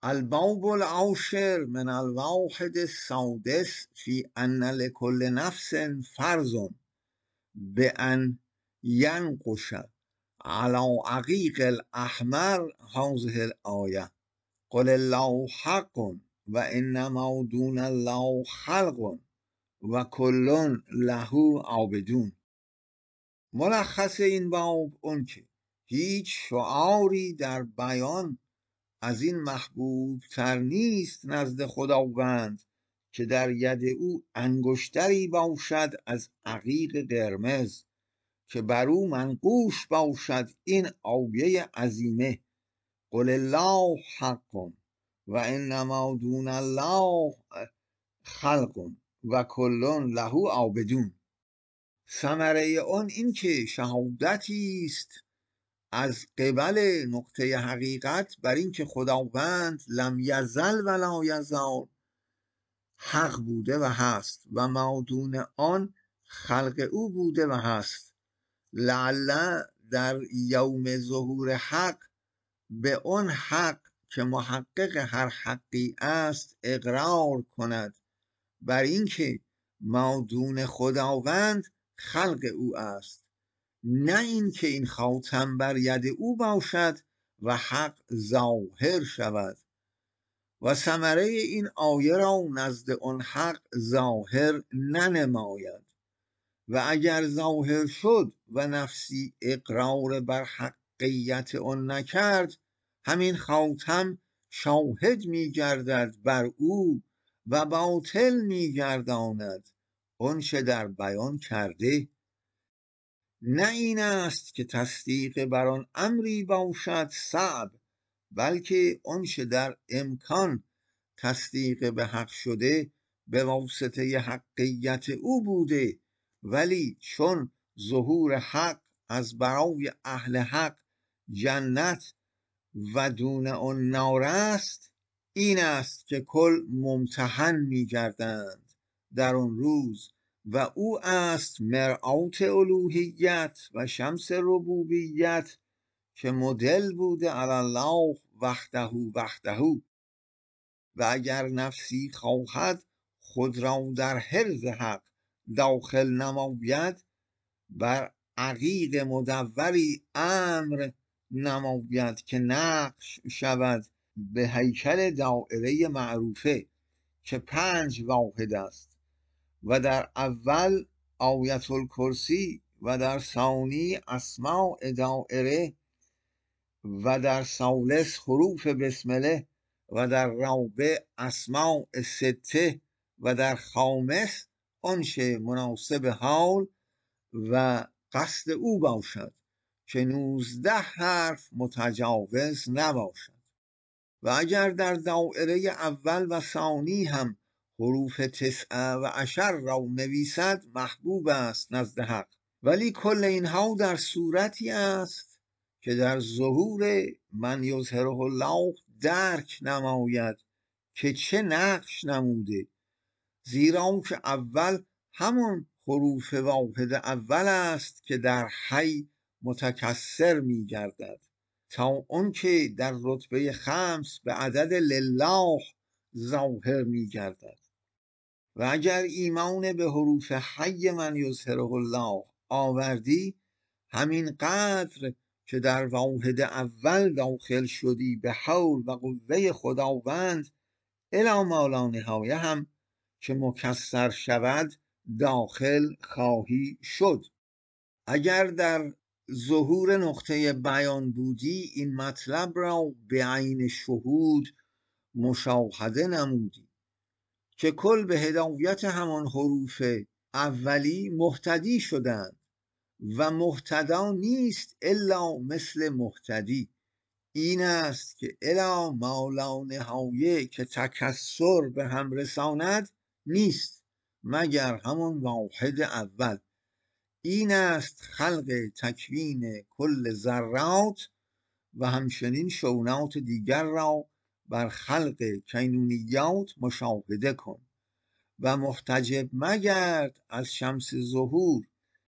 الباب العاشر من الواحد السادس في أن لكل نفس فرض بأن ينقش على عقیق الأحمر هذه الآية قل الله حق و انما دون الله خلق و کل له عابدون. ملخص این باب اون که هیچ شعاری در بیان از این محبوب تر نیست نزد خداوند که در ید او انگشتری باشد از عقیق قرمز که بر او منقوش باشد این آیه عظیمه قل الله حق و انما دون الله خلق و کل له عابدون. ثمره اون این که شهادتی است از قبل نقطه حقیقت بر این که خداوند لم یزل ولا یزال حق بوده و هست و ما دون آن خلق او بوده و هست. لعل در یوم ظهور حق به اون حق که محقق هر حقی است اقرار کند بر اینکه ما دون خداوند خلق او است، نه اینکه این خاتم بر ید او باشد و حق ظاهر شود و ثمره این آیه را نزد آن حق ظاهر ننماید و اگر ظاهر شد و نفسی اقرار بر حقیت آن نکرد همین خاتم شاهد می گردد بر او و باطل می گرداند آنچه در بیان کرده. نه این است که تصدیق بر آن امری باشد صعب، بلکه آنچه در امکان تصدیق به حق شده به واسطه حقیت او بوده، ولی چون ظهور حق از برای اهل حق جنت و دون آن نار است، این است که کل ممتحن می گردند در آن روز و او است مرآت الوهیت و شمس ربوبیت که مدل بوده علی الله وحده و اگر نفسی خواهد خود را در حرز حق داخل نماید بر عقیق مدوری امر نماید که نقش شود به هیکل دایره معروفه که 5 واحد است و در اول آیت الکرسی و در ثانی اسماء دائره و در ثالث حروف بسمله و در رابع اسماء سته و در خامس آنچه مناسب حال و قصد او باشد که 19 حرف متجاوز نباشد و اگر در دائره اول و ثانی هم حروف 19 را نویسد محبوب است نزد حق، ولی کل اینها در صورتی است که در ظهور من یظهره الله درک نماید که چه نقش نموده، زیرا که اول همون حروف واحد اول است که در حی متکسر می گردد تا اون که در رتبه 5 به عدد لله ظاهر می گردد و اگر ایمان به حروف حی من یظهره الله آوردی همین قدر که در واحد اول داخل شدی به حول و قوه خداوند الی ما لا نهایه هم که مکسر شود داخل خواهی شد. اگر در ظهور نقطه بیان بودی این مطلب را به عین شهود مشاهده نمودی که کل به هدایت همان حروف اولی مهتدی شدند و مهتدا نیست الا مثل مهتدی. این است که الی ما لا نهایه که تکسر به هم رساند نیست مگر همون واحد اول. این است خلق تکوین کل ذرات و همچنین شونات دیگر را بر خلق کینونیات مشاهده کن و محتجب مگرد از شمس ظهور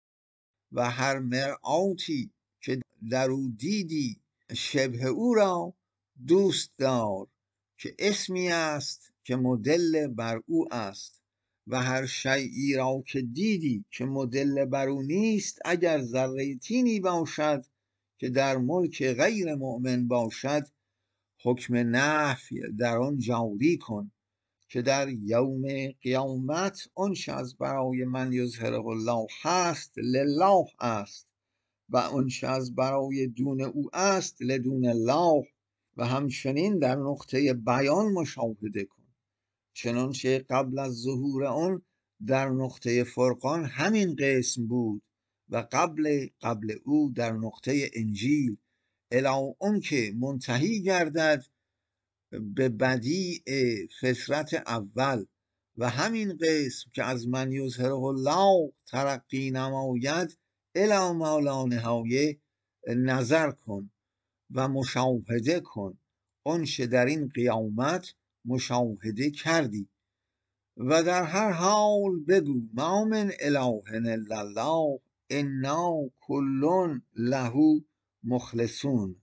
و هر مرآتی که در او دیدی شبه او را دوست دار که اسمی است که مدل بر او است و هر شیئی را که دیدی که مدل بر او نیست اگر ذره طینی باشد که در ملک غیر مؤمن باشد حکم نفی در آن جاری کن که در یوم قیامت آنچه از برای من یظهره الله هست لله است و آنچه از برای دون او است لدون الله و همچنین در نقطه بیان مشاهده کن چنانچه قبل از ظهور آن در نقطه فرقان همین قسم بود و قبل او در نقطه انجیل الی آن که منتهی گردد به بدیع فطرت اول و همین قسم که از من یظهره الله ترقی نماید الی ما لا نهایه نظر کن و مشاهده کن آنچه در این قیامت مشاهده کردی و در هر حال بگو ما من اله الا الله انا کل له مخلصون.